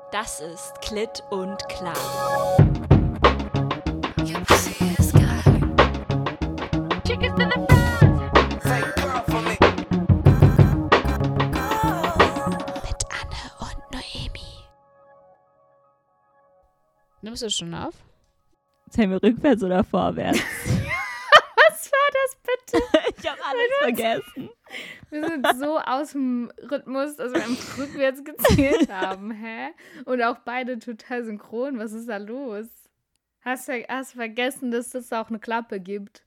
Das ist Klitt und Klar. Mit Anne und Noemi. Nimmst du schon auf? Zählen wir rückwärts oder vorwärts? Was war das bitte? Ich habe alles vergessen. Wir sind so aus dem Rhythmus, dass wir einfach rückwärts gezählt haben, hä? Und auch beide total synchron. Was ist da los? Hast vergessen, dass es auch eine Klappe gibt?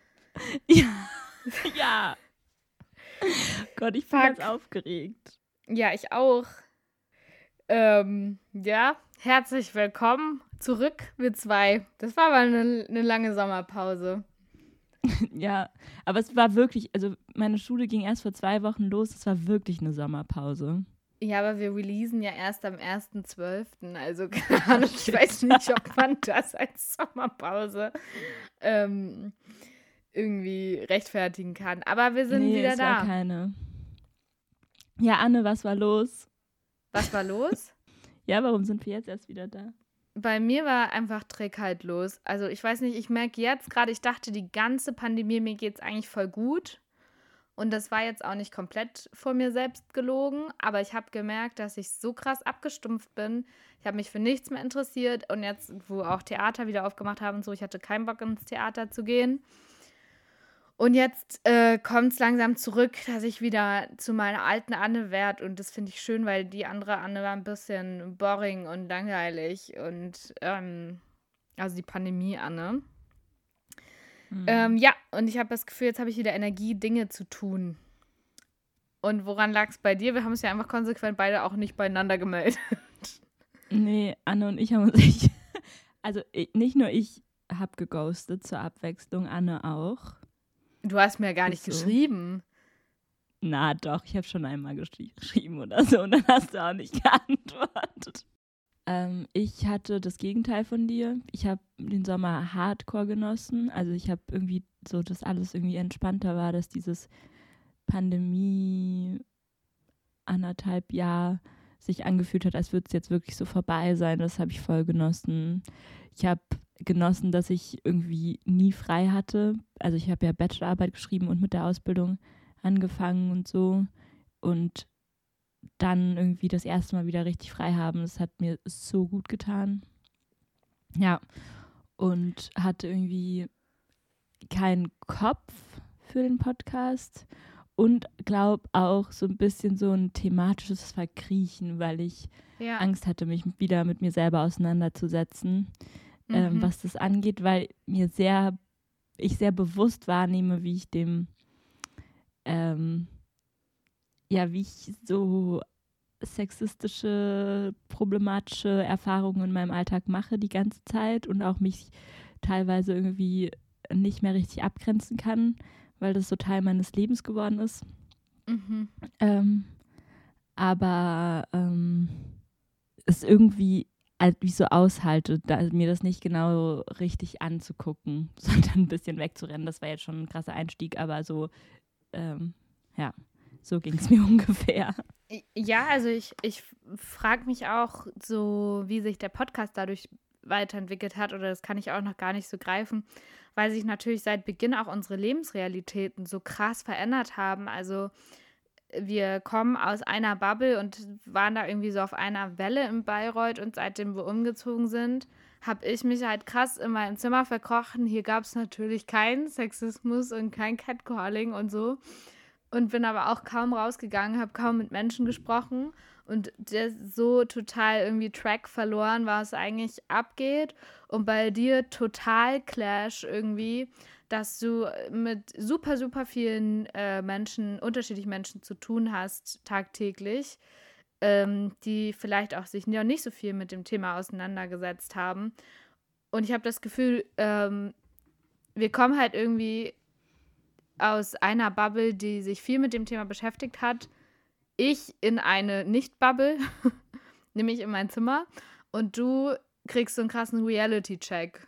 Ja. Gott, ich bin ganz aufgeregt. Ja, ich auch. Ja, herzlich willkommen zurück, wir zwei. Das war aber eine lange Sommerpause. Ja, aber es war wirklich, also meine Schule ging erst vor 2 Wochen los, es war wirklich eine Sommerpause. Ja, aber wir releasen ja erst am 1.12., also keine Ahnung, ich weiß nicht, ob man das als Sommerpause irgendwie rechtfertigen kann. Aber wir sind wieder es da. war keine. Ja, Anne, was war los? Was war los? Ja, warum sind wir jetzt erst wieder da? Bei mir war einfach Trägheit los. Also ich weiß nicht, ich merke jetzt gerade, ich dachte, die ganze Pandemie, mir geht es eigentlich voll gut. Und das war jetzt auch nicht komplett vor mir selbst gelogen, aber ich habe gemerkt, dass ich so krass abgestumpft bin. Ich habe mich für nichts mehr interessiert und jetzt, wo auch Theater wieder aufgemacht haben und so, ich hatte keinen Bock ins Theater zu gehen. Und jetzt kommt es langsam zurück, dass ich wieder zu meiner alten Anne werde und das finde ich schön, weil die andere Anne war ein bisschen boring und langweilig und also die Pandemie-Anne. Ja, und ich habe das Gefühl, jetzt habe ich wieder Energie, Dinge zu tun. Und woran lag es bei dir? Wir haben uns ja einfach konsequent beide auch nicht beieinander gemeldet. Nee, Anne und ich haben uns nicht nur ich habe geghostet zur Abwechslung, Anne auch. Du hast mir ja gar nicht geschrieben. Na doch, ich habe schon einmal geschrieben oder so und dann hast du auch nicht geantwortet. Ich hatte das Gegenteil von dir. Ich habe den Sommer hardcore genossen. Also ich habe irgendwie so, dass alles irgendwie entspannter war, dass dieses Pandemie 1,5 Jahr sich angefühlt hat, als würde es jetzt wirklich so vorbei sein. Das habe ich voll genossen. Ich habe genossen, dass ich irgendwie nie frei hatte. Also ich habe ja Bachelorarbeit geschrieben und mit der Ausbildung angefangen und so. Und dann irgendwie das erste Mal wieder richtig frei haben. Das hat mir so gut getan. Ja, und hatte irgendwie keinen Kopf für den Podcast und glaube auch so ein bisschen so ein thematisches Verkriechen, weil ich Angst hatte, mich wieder mit mir selber auseinanderzusetzen, was das angeht, weil ich sehr bewusst wahrnehme, wie ich wie ich so sexistische, problematische Erfahrungen in meinem Alltag mache die ganze Zeit und auch mich teilweise irgendwie nicht mehr richtig abgrenzen kann, weil das so Teil meines Lebens geworden ist. Aber es irgendwie halt wie so aushalte, mir das nicht genau richtig anzugucken, sondern ein bisschen wegzurennen. Das war jetzt schon ein krasser Einstieg, aber so, so ging es mir ungefähr. Ja, also ich frage mich auch so, wie sich der Podcast dadurch weiterentwickelt hat, oder das kann ich auch noch gar nicht so greifen, weil sich natürlich seit Beginn auch unsere Lebensrealitäten so krass verändert haben. Also wir kommen aus einer Bubble und waren da irgendwie so auf einer Welle in Bayreuth und seitdem wir umgezogen sind, habe ich mich halt krass in mein Zimmer verkrochen. Hier gab es natürlich keinen Sexismus und kein Catcalling und so. Und bin aber auch kaum rausgegangen, habe kaum mit Menschen gesprochen und so total irgendwie Track verloren, was eigentlich abgeht. Und bei dir total Clash irgendwie, dass du mit super, super vielen unterschiedlichen Menschen zu tun hast tagtäglich, die vielleicht auch sich nicht so viel mit dem Thema auseinandergesetzt haben. Und ich habe das Gefühl, wir kommen halt irgendwie aus einer Bubble, die sich viel mit dem Thema beschäftigt hat, ich in eine Nicht-Bubble, nämlich in mein Zimmer, und du kriegst so einen krassen Reality-Check.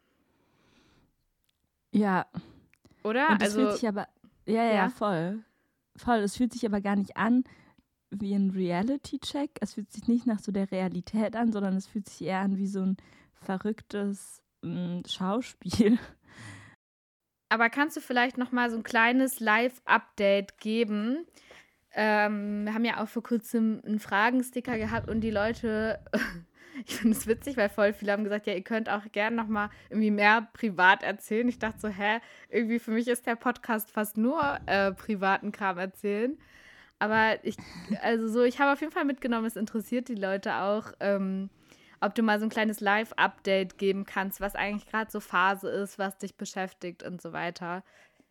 Ja. Oder? Und das fühlt sich aber, ja, voll. Voll, es fühlt sich aber gar nicht an wie ein Reality-Check. Es fühlt sich nicht nach so der Realität an, sondern es fühlt sich eher an wie so ein verrücktes Schauspiel. Aber kannst du vielleicht noch mal so ein kleines Live-Update geben? Wir haben ja auch vor kurzem einen Fragensticker gehabt und die Leute, ich finde es witzig, weil voll viele haben gesagt, ja, ihr könnt auch gerne noch mal irgendwie mehr privat erzählen. Ich dachte so, irgendwie für mich ist der Podcast fast nur privaten Kram erzählen. Aber ich habe auf jeden Fall mitgenommen, es interessiert die Leute auch, ob du mal so ein kleines Live-Update geben kannst, was eigentlich gerade so Phase ist, was dich beschäftigt und so weiter.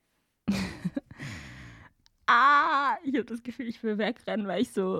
Ich habe das Gefühl, ich will wegrennen, weil ich so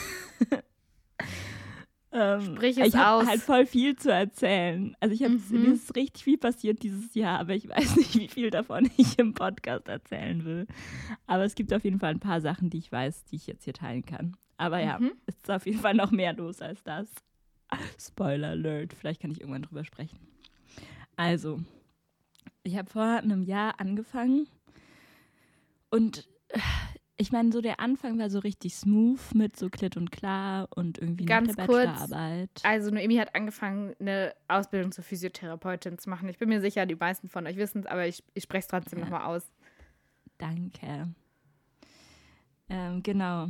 Sprich es ich habe aus. halt voll viel zu erzählen. Also mir ist richtig viel passiert dieses Jahr, aber ich weiß nicht, wie viel davon ich im Podcast erzählen will. Aber es gibt auf jeden Fall ein paar Sachen, die ich weiß, die ich jetzt hier teilen kann. Aber ja, es ist auf jeden Fall noch mehr los als das. Spoiler Alert, vielleicht kann ich irgendwann drüber sprechen. Also, ich habe vor einem Jahr angefangen und ich meine, so der Anfang war so richtig smooth mit so klitt und klar und irgendwie Ganz mit der kurz, Bachelorarbeit. Also Noemi hat angefangen, eine Ausbildung zur Physiotherapeutin zu machen. Ich bin mir sicher, die meisten von euch wissen es, aber ich spreche es trotzdem nochmal aus. Danke. Genau.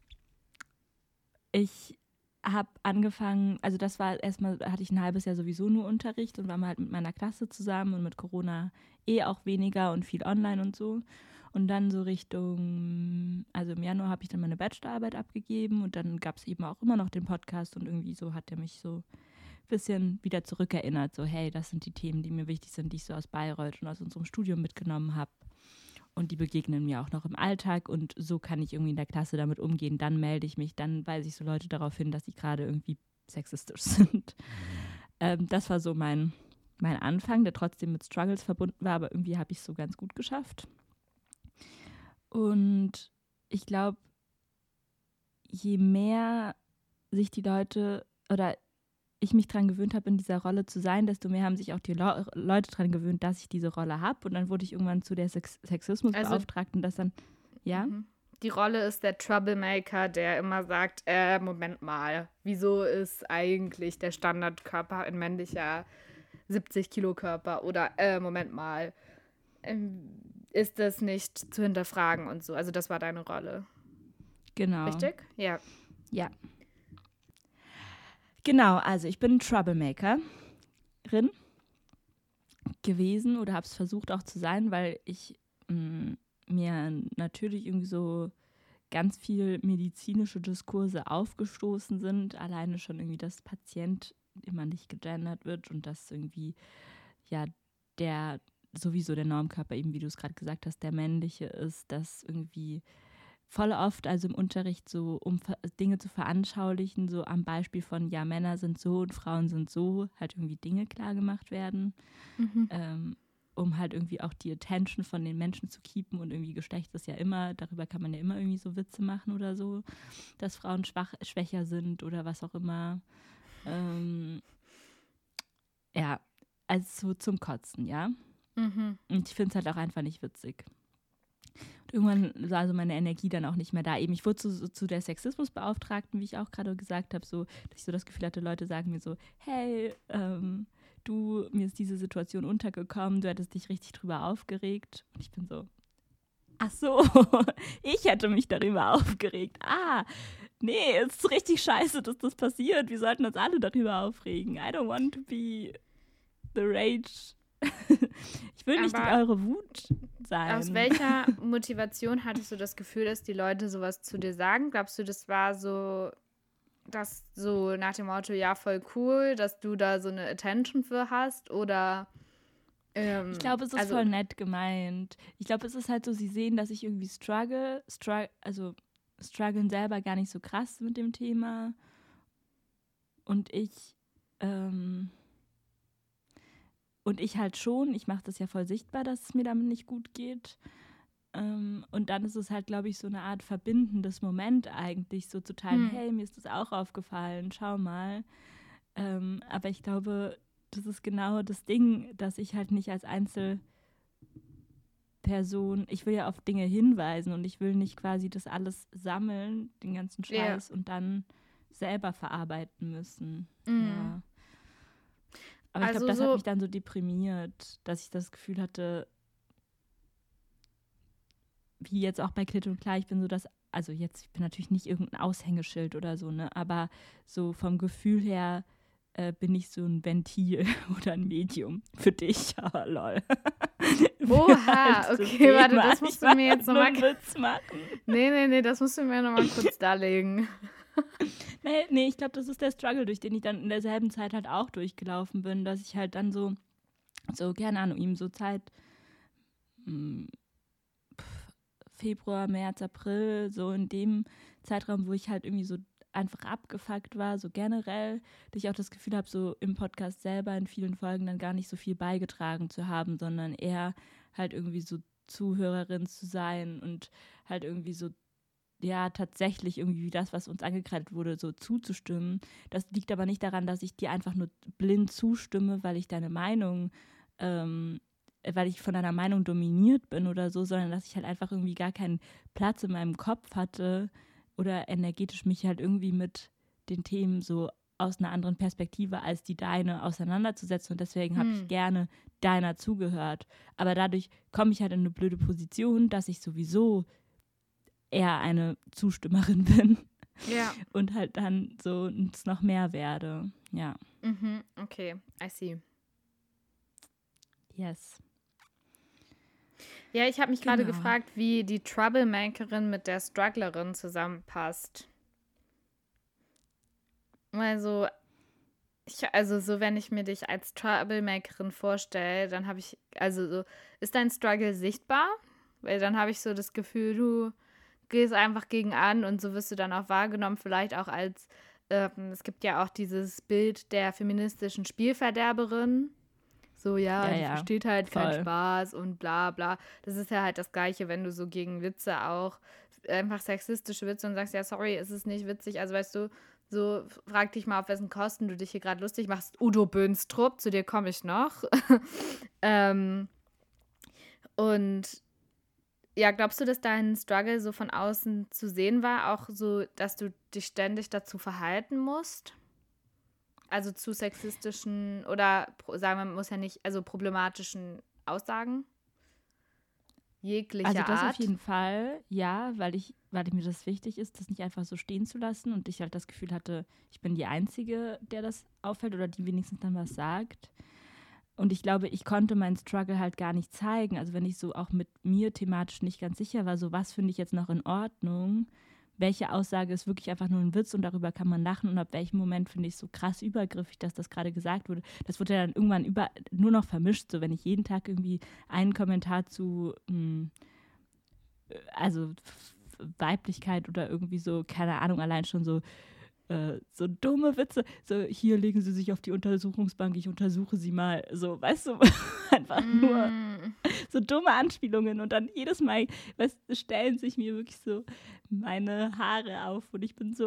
Ich habe angefangen, also das war erstmal, hatte ich ein halbes Jahr sowieso nur Unterricht und war mal halt mit meiner Klasse zusammen und mit Corona auch weniger und viel online und so. Und dann so Richtung, also im Januar habe ich dann meine Bachelorarbeit abgegeben und dann gab es eben auch immer noch den Podcast und irgendwie so hat er mich so ein bisschen wieder zurückerinnert, so hey, das sind die Themen, die mir wichtig sind, die ich so aus Bayreuth und aus unserem Studium mitgenommen habe. Und die begegnen mir auch noch im Alltag und so kann ich irgendwie in der Klasse damit umgehen. Dann melde ich mich, dann weise ich so Leute darauf hin, dass sie gerade irgendwie sexistisch sind. Das war so mein Anfang, der trotzdem mit Struggles verbunden war, aber irgendwie habe ich es so ganz gut geschafft. Und ich glaube, je mehr sich die Leute oder ich mich dran gewöhnt habe, in dieser Rolle zu sein, desto mehr haben sich auch die Leute dran gewöhnt, dass ich diese Rolle habe. Und dann wurde ich irgendwann zu der Sexismusbeauftragten, das dann, ja? Die Rolle ist der Troublemaker, der immer sagt, Moment mal, wieso ist eigentlich der Standardkörper ein männlicher 70-Kilo-Körper? Oder, Moment mal, ist das nicht zu hinterfragen und so? Also das war deine Rolle. Genau. Richtig? Ja. Ja. Genau, also ich bin Troublemakerin gewesen oder habe es versucht auch zu sein, weil ich mir natürlich irgendwie so ganz viel medizinische Diskurse aufgestoßen sind. Alleine schon irgendwie, dass Patient immer nicht gegendert wird und dass irgendwie ja sowieso der Normkörper eben, wie du es gerade gesagt hast, der männliche ist, dass irgendwie voll oft, also im Unterricht so, um Dinge zu veranschaulichen, so am Beispiel von, ja, Männer sind so und Frauen sind so, halt irgendwie Dinge klar gemacht werden, um halt irgendwie auch die Attention von den Menschen zu keepen und irgendwie Geschlecht ist ja immer, darüber kann man ja immer irgendwie so Witze machen oder so, dass Frauen schwächer sind oder was auch immer. Ja, also so zum Kotzen, ja. Und ich finde es halt auch einfach nicht witzig. Und irgendwann war also meine Energie dann auch nicht mehr da. Eben, ich wurde zu der Sexismusbeauftragten, wie ich auch gerade gesagt habe, so, dass ich so das Gefühl hatte, Leute sagen mir so, hey, mir ist diese Situation untergekommen, du hättest dich richtig drüber aufgeregt. Und ich bin so, ach so, ich hätte mich darüber aufgeregt. Nee, es ist richtig scheiße, dass das passiert. Wir sollten uns alle darüber aufregen. I don't want to be the rage. Ich will nicht eure Wut sein. Aus welcher Motivation hattest du das Gefühl, dass die Leute sowas zu dir sagen? Glaubst du, das war so, dass so nach dem Motto, ja, voll cool, dass du da so eine Attention für hast? Oder ich glaube, es ist voll nett gemeint. Ich glaube, es ist halt so, sie sehen, dass ich irgendwie strugglen selber gar nicht so krass mit dem Thema. Und ich halt schon, ich mache das ja voll sichtbar, dass es mir damit nicht gut geht. Und dann ist es halt, glaube ich, so eine Art verbindendes Moment eigentlich, so zu teilen, hey, mir ist das auch aufgefallen, schau mal. Aber ich glaube, das ist genau das Ding, dass ich halt nicht als Person, ich will ja auf Dinge hinweisen und ich will nicht quasi das alles sammeln, den ganzen Scheiß und dann selber verarbeiten müssen. Ja. Aber ich glaube, das hat mich dann so deprimiert, dass ich das Gefühl hatte, wie jetzt auch bei Klitt und Klar, ich bin so das, also jetzt, ich bin natürlich nicht irgendein Aushängeschild oder so, ne, aber so vom Gefühl her bin ich so ein Ventil oder ein Medium für dich, aber lol. Oha, okay, warte, das musst du mir jetzt nochmal... Witz machen. Nee, das musst du mir nochmal kurz darlegen. Nee, ich glaube, das ist der Struggle, durch den ich dann in derselben Zeit halt auch durchgelaufen bin, dass ich halt dann so keine Ahnung, ihm so Zeit Februar, März, April, so in dem Zeitraum, wo ich halt irgendwie so einfach abgefuckt war, so generell, dass ich auch das Gefühl habe, so im Podcast selber in vielen Folgen dann gar nicht so viel beigetragen zu haben, sondern eher halt irgendwie so Zuhörerin zu sein und halt irgendwie so, ja, tatsächlich irgendwie das, was uns angekreidet wurde, so zuzustimmen. Das liegt aber nicht daran, dass ich dir einfach nur blind zustimme, weil ich deine Meinung, weil ich von deiner Meinung dominiert bin oder so, sondern dass ich halt einfach irgendwie gar keinen Platz in meinem Kopf hatte oder energetisch mich halt irgendwie mit den Themen so aus einer anderen Perspektive als die deine auseinanderzusetzen und deswegen habe ich gerne deiner zugehört. Aber dadurch komme ich halt in eine blöde Position, dass ich sowieso eher eine Zustimmerin bin und halt dann so noch mehr werde. Ja. Okay, I see. Yes. Ja, ich habe mich gerade gefragt, wie die Troublemakerin mit der Strugglerin zusammenpasst. Also so, wenn ich mir dich als Troublemakerin vorstelle, dann habe ich, also so, ist dein Struggle sichtbar? Weil dann habe ich so das Gefühl, du gehst einfach gegen an und so wirst du dann auch wahrgenommen, vielleicht auch als, es gibt ja auch dieses Bild der feministischen Spielverderberin. So, die versteht halt keinen Spaß und bla bla. Das ist ja halt das Gleiche, wenn du so gegen Witze auch, einfach sexistische Witze und sagst, ja, sorry, es ist nicht witzig. Also, weißt du, so frag dich mal, auf wessen Kosten du dich hier gerade lustig machst. Udo Bönstrup, zu dir komme ich noch. Und ja, glaubst du, dass dein Struggle so von außen zu sehen war? Auch so, dass du dich ständig dazu verhalten musst? Also zu sexistischen oder sagen wir, man muss ja nicht, also problematischen Aussagen? Jeglicher Art? Also das auf jeden Fall, ja, weil mir das wichtig ist, das nicht einfach so stehen zu lassen und ich halt das Gefühl hatte, ich bin die Einzige, der das auffällt oder die wenigstens dann was sagt. Und ich glaube, ich konnte meinen Struggle halt gar nicht zeigen. Also wenn ich so auch mit mir thematisch nicht ganz sicher war, so was finde ich jetzt noch in Ordnung, welche Aussage ist wirklich einfach nur ein Witz und darüber kann man lachen und ab welchem Moment finde ich es so krass übergriffig, dass das gerade gesagt wurde. Das wurde ja dann irgendwann nur noch vermischt, so wenn ich jeden Tag irgendwie einen Kommentar zu also Weiblichkeit oder irgendwie so, keine Ahnung, allein schon so dumme Witze, so hier legen Sie sich auf die Untersuchungsbank, ich untersuche Sie mal, so, weißt du, einfach nur so dumme Anspielungen und dann jedes Mal, weißt, stellen sich mir wirklich so meine Haare auf und ich bin so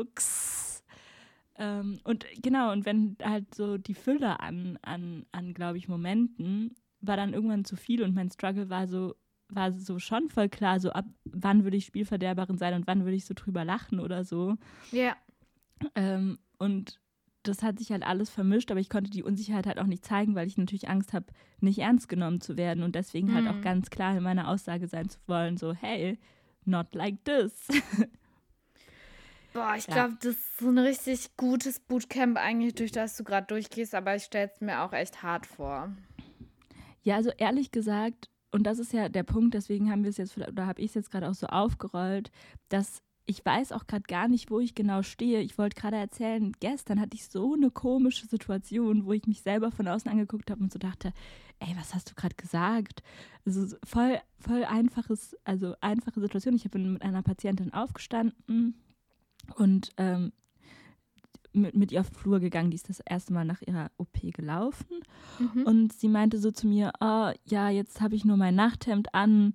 und genau, und wenn halt so die Fülle an glaube ich, Momenten war dann irgendwann zu viel und mein Struggle war so schon voll klar, so ab wann würde ich Spielverderberin sein und wann würde ich so drüber lachen oder so. Ja. Und das hat sich halt alles vermischt, aber ich konnte die Unsicherheit halt auch nicht zeigen, weil ich natürlich Angst habe, nicht ernst genommen zu werden und deswegen halt auch ganz klar in meiner Aussage sein zu wollen, so hey, not like this. Boah, ich glaube, das ist so ein richtig gutes Bootcamp eigentlich, durch das du gerade durchgehst, aber ich stelle es mir auch echt hart vor. Ja, also ehrlich gesagt, und das ist ja der Punkt, deswegen haben wir es jetzt, oder habe ich es jetzt gerade auch so aufgerollt, dass ich weiß auch gerade gar nicht, wo ich genau stehe. Ich wollte gerade erzählen, gestern hatte ich so eine komische Situation, wo ich mich selber von außen angeguckt habe und so dachte, ey, was hast du gerade gesagt? Also voll einfache Situation. Ich bin mit einer Patientin aufgestanden und mit ihr auf den Flur gegangen. Die ist das erste Mal nach ihrer OP gelaufen. Und sie meinte so zu mir, oh, ja, jetzt habe ich nur mein Nachthemd an,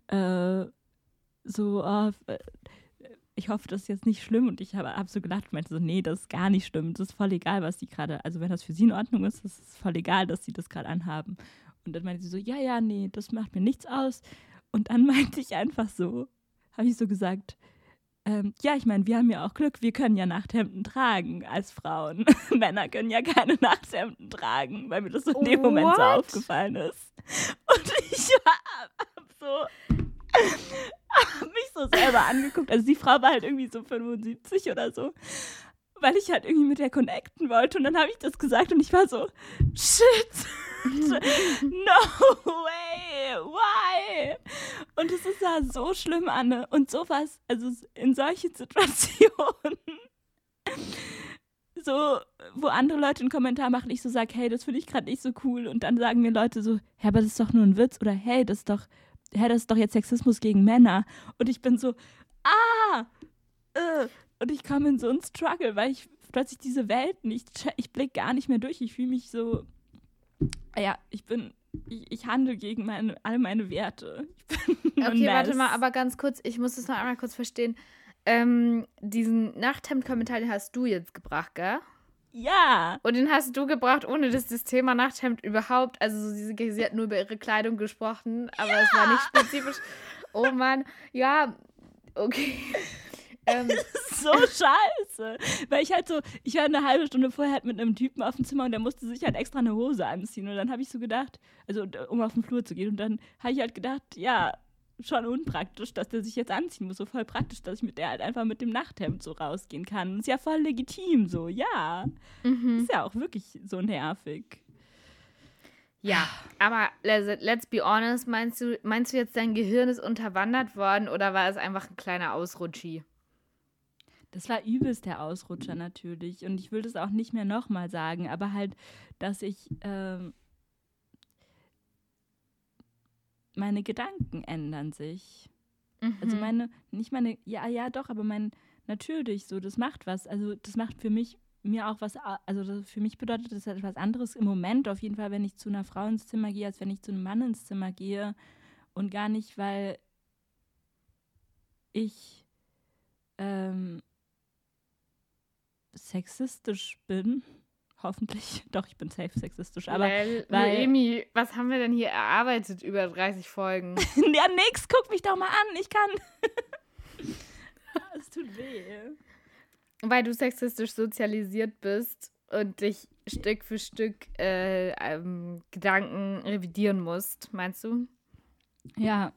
ich hoffe, das ist jetzt nicht schlimm. Und ich habe so gedacht, meinte so, nee, das ist gar nicht schlimm. Das ist voll egal, was die gerade, also wenn das für sie in Ordnung ist, das ist voll egal, dass sie das gerade anhaben. Und dann meinte sie so, ja, nee, das macht mir nichts aus. Und dann meinte ich einfach so, habe ich so gesagt, ja, ich meine, wir haben ja auch Glück, wir können ja Nachthemden tragen als Frauen. Männer können ja keine Nachthemden tragen, weil mir das so in dem Moment so aufgefallen ist. Und ich hab mich so selber angeguckt. Also die Frau war halt irgendwie so 75 oder so, weil ich halt irgendwie mit der connecten wollte. Und dann habe ich das gesagt und ich war so, shit, no way, why? Und es ist ja so schlimm, Anne. Und sowas, also in solchen Situationen, so, wo andere Leute einen Kommentar machen, ich so sage, hey, das finde ich gerade nicht so cool. Und dann sagen mir Leute so, hey, aber das ist doch nur ein Witz. Oder hey, das ist doch jetzt Sexismus gegen Männer. Und ich bin so, und ich komme in so einen Struggle, weil ich plötzlich diese Welt nicht, ich blicke gar nicht mehr durch. Ich fühle mich so, ja, ich handle gegen all meine Werte. Okay, warte mal, aber ganz kurz, ich muss das noch einmal kurz verstehen. Diesen Nachthemd-Kommentar, den hast du jetzt gebracht, gell? Ja. Und den hast du gebracht, ohne dass das Thema Nachthemd überhaupt, also sie hat nur über ihre Kleidung gesprochen, aber es war nicht spezifisch. Oh Mann, ja, okay. Das ist so scheiße. Weil ich war eine halbe Stunde vorher halt mit einem Typen auf dem Zimmer und der musste sich halt extra eine Hose anziehen. Und dann habe ich so gedacht, also um auf den Flur zu gehen. Und dann habe ich halt gedacht, ja, schon unpraktisch, dass der sich jetzt anziehen muss. So voll praktisch, dass ich mit der halt einfach mit dem Nachthemd so rausgehen kann. Ist ja voll legitim so, ja. Ist ja auch wirklich so nervig. Ja, aber let's be honest, meinst du jetzt, dein Gehirn ist unterwandert worden oder war es einfach ein kleiner Ausrutschi? Das war übelst der Ausrutscher natürlich. Und ich will das auch nicht mehr nochmal sagen, aber halt, dass ich meine Gedanken ändern sich. Also natürlich so, das macht was. Also das macht für mir auch was, also für mich bedeutet das etwas anderes im Moment, auf jeden Fall, wenn ich zu einer Frau ins Zimmer gehe, als wenn ich zu einem Mann ins Zimmer gehe. Und gar nicht, weil ich sexistisch bin. Hoffentlich. Doch, ich bin safe sexistisch. Aber Noemi, was haben wir denn hier erarbeitet über 30 Folgen? Ja, nix. Guck mich doch mal an. Ich kann. Es tut weh. Weil du sexistisch sozialisiert bist und dich Stück für Stück Gedanken revidieren musst, meinst du? Ja.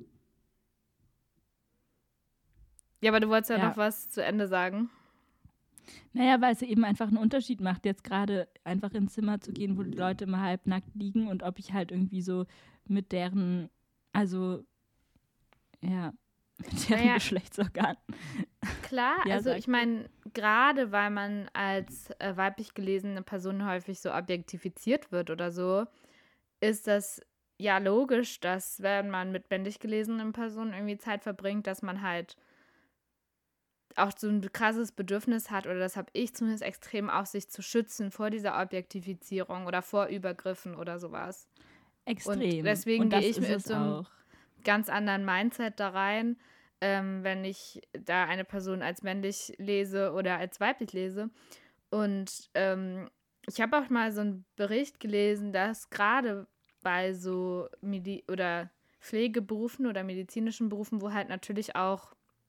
Ja, aber du wolltest ja noch was zu Ende sagen. Naja, weil es eben einfach einen Unterschied macht, jetzt gerade einfach ins Zimmer zu gehen, wo die Leute immer halbnackt liegen und ob ich halt irgendwie so mit deren, also, ja, mit deren Geschlechtsorganen. Klar, ja, also ich meine, gerade weil man als weiblich gelesene Person häufig so objektifiziert wird oder so, ist das ja logisch, dass wenn man mit männlich gelesenen Personen irgendwie Zeit verbringt, dass man halt auch so ein krasses Bedürfnis hat, oder das habe ich zumindest extrem, auch sich zu schützen vor dieser Objektifizierung oder vor Übergriffen oder sowas. Extrem. Und deswegen gehe ich mit so einem ganz anderen Mindset da rein, wenn ich da eine Person als männlich lese oder als weiblich lese. Und ich habe auch mal so einen Bericht gelesen, dass gerade bei so oder Pflegeberufen oder medizinischen Berufen, wo halt natürlich auch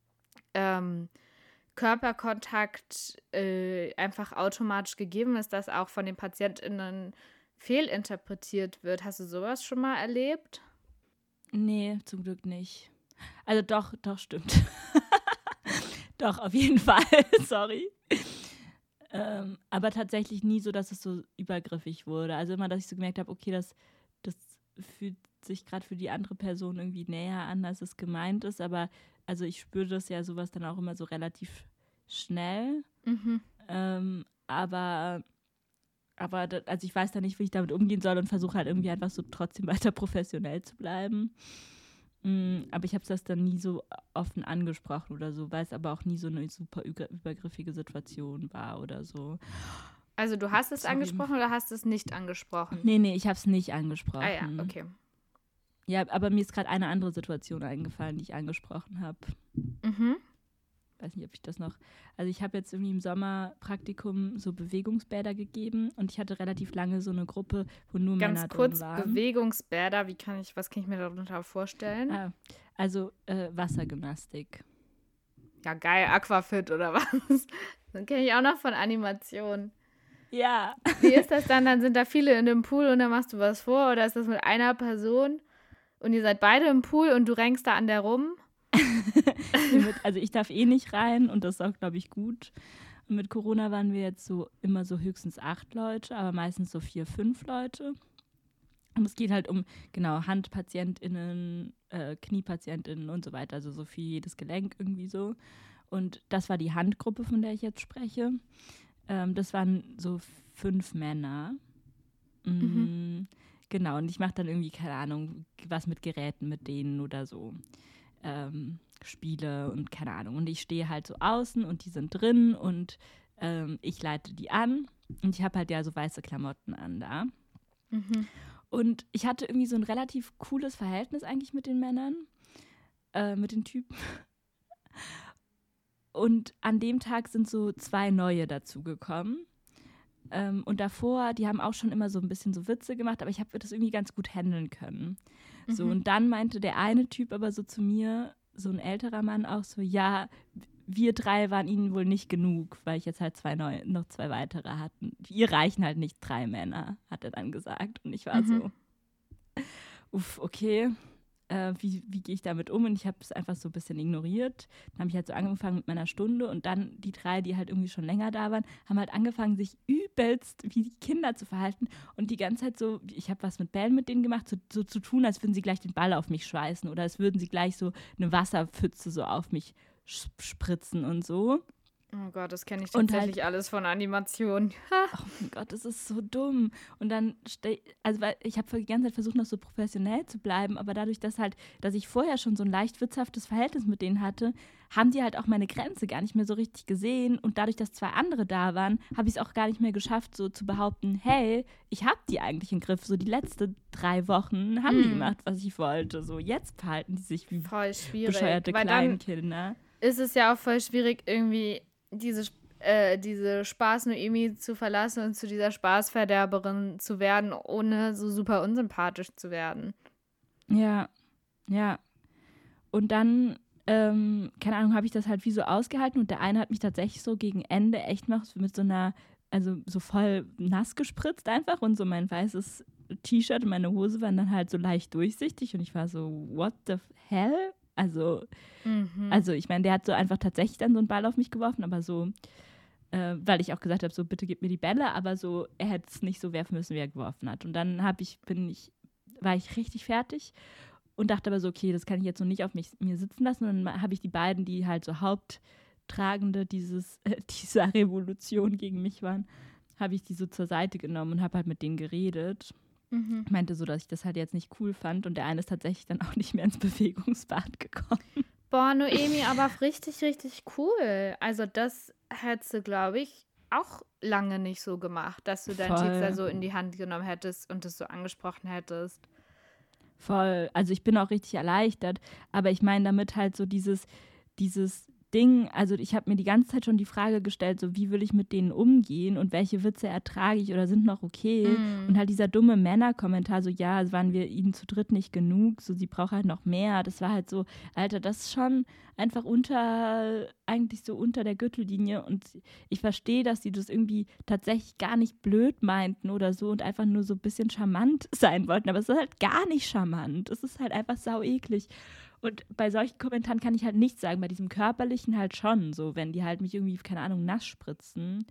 Körperkontakt einfach automatisch gegeben ist, dass auch von den PatientInnen fehlinterpretiert wird. Hast du sowas schon mal erlebt? Nee, zum Glück nicht. Also doch, stimmt. Doch, auf jeden Fall, sorry. Aber tatsächlich nie so, dass es so übergriffig wurde. Also immer, dass ich so gemerkt habe, okay, das fühlt sich gerade für die andere Person irgendwie näher an, als es gemeint ist. Aber also ich spüre das ja sowas dann auch immer so relativ schnell. Aber also ich weiß da nicht, wie ich damit umgehen soll und versuche halt irgendwie einfach so trotzdem weiter professionell zu bleiben. Aber ich habe das dann nie so offen angesprochen oder so, weil es aber auch nie so eine super übergriffige Situation war oder so. Also du hast es angesprochen oder hast es nicht angesprochen? Nee, ich habe es nicht angesprochen. Ah ja, okay. Ja, aber mir ist gerade eine andere Situation eingefallen, die ich angesprochen habe. weiß nicht, ob ich das noch, also ich habe jetzt irgendwie im Sommerpraktikum so Bewegungsbäder gegeben und ich hatte relativ lange so eine Gruppe, wo nur Ganz Männer kurz, drin waren. Bewegungsbäder, was kann ich mir darunter vorstellen? Also Wassergymnastik. Ja, geil, Aquafit oder was? Das kenne ich auch noch von Animationen. Ja. Wie ist das dann? Dann sind da viele in dem Pool und dann machst du was vor oder ist das mit einer Person und ihr seid beide im Pool und du renkst da an der rum? Also ich darf eh nicht rein und das ist auch, glaube ich, gut. Und mit Corona waren wir jetzt so immer so höchstens 8 Leute, aber meistens so 4, 5 Leute. Und es geht halt um, genau, HandpatientInnen, KniepatientInnen und so weiter, also so für jedes Gelenk irgendwie so. Und das war die Handgruppe, von der ich jetzt spreche. Das waren so 5 Männer. Genau, und ich mache dann irgendwie, keine Ahnung, was mit Geräten mit denen oder so. Spiele und keine Ahnung. Und ich stehe halt so außen und die sind drin und ich leite die an. Und ich habe halt ja so weiße Klamotten an da. Und ich hatte irgendwie so ein relativ cooles Verhältnis eigentlich mit den Männern, mit den Typen. Und an dem Tag sind so 2 neue dazugekommen. Und davor, die haben auch schon immer so ein bisschen so Witze gemacht, aber ich habe das irgendwie ganz gut handeln können. So, und dann meinte der eine Typ aber so zu mir, so ein älterer Mann auch so, ja, wir 3 waren ihnen wohl nicht genug, weil ich jetzt halt noch 2 weitere hatten. Ihr reichen halt nicht 3 Männer, hat er dann gesagt. Und ich war so, okay, wie gehe ich damit um? Und ich habe es einfach so ein bisschen ignoriert. Dann habe ich halt so angefangen mit meiner Stunde und dann die 3, die halt irgendwie schon länger da waren, haben halt angefangen, sich übelst wie die Kinder zu verhalten und die ganze Zeit so, ich habe was mit Bällen mit denen gemacht, so zu tun, als würden sie gleich den Ball auf mich schweißen oder als würden sie gleich so eine Wasserpfütze so auf mich spritzen und so. Oh Gott, das kenne ich Und tatsächlich alles von Animationen. Oh mein Gott, das ist so dumm. Und dann, weil ich habe die ganze Zeit versucht, noch so professionell zu bleiben, aber dadurch, dass ich vorher schon so ein leicht witzhaftes Verhältnis mit denen hatte, haben die halt auch meine Grenze gar nicht mehr so richtig gesehen. Und dadurch, dass 2 andere da waren, habe ich es auch gar nicht mehr geschafft, so zu behaupten, hey, ich habe die eigentlich im Griff. So die letzten 3 Wochen haben die gemacht, was ich wollte. So jetzt verhalten die sich wie voll schwierig, bescheuerte weil Kleinkinder. Ist es ja auch voll schwierig, irgendwie diese Spaß-Noemi zu verlassen und zu dieser Spaßverderberin zu werden, ohne so super unsympathisch zu werden. Ja. Und dann, keine Ahnung, habe ich das halt wie so ausgehalten und der eine hat mich tatsächlich so gegen Ende echt noch mit so einer, also so voll nass gespritzt einfach und so mein weißes T-Shirt und meine Hose waren dann halt so leicht durchsichtig und ich war so, what the hell? Also ich meine, der hat so einfach tatsächlich dann so einen Ball auf mich geworfen, aber so, weil ich auch gesagt habe, so bitte gib mir die Bälle, aber so, er hätte es nicht so werfen müssen, wie er geworfen hat. Und dann war ich richtig fertig und dachte aber so, okay, das kann ich jetzt so nicht auf mir sitzen lassen. Und dann habe ich die beiden, die halt so Haupttragende dieser Revolution gegen mich waren, habe ich die so zur Seite genommen und habe halt mit denen geredet. Meinte so, dass ich das halt jetzt nicht cool fand und der eine ist tatsächlich dann auch nicht mehr ins Bewegungsbad gekommen. Boah, Noemi, aber richtig, richtig cool. Also das hättest du, glaube ich, auch lange nicht so gemacht, dass du dein Schicksal so in die Hand genommen hättest und es so angesprochen hättest. Voll. Also ich bin auch richtig erleichtert, aber ich meine damit halt so dieses Ding, also ich habe mir die ganze Zeit schon die Frage gestellt, so wie will ich mit denen umgehen und welche Witze ertrage ich oder sind noch okay? Und halt dieser dumme Männerkommentar, so ja, waren wir ihnen zu dritt nicht genug, so sie braucht halt noch mehr. Das war halt so, Alter, das ist schon einfach eigentlich so unter der Gürtellinie und ich verstehe, dass die das irgendwie tatsächlich gar nicht blöd meinten oder so und einfach nur so ein bisschen charmant sein wollten, aber es ist halt gar nicht charmant. Es ist halt einfach sau eklig. Und bei solchen Kommentaren kann ich halt nichts sagen, bei diesem körperlichen halt schon, so wenn die halt mich irgendwie, keine Ahnung, nass spritzen.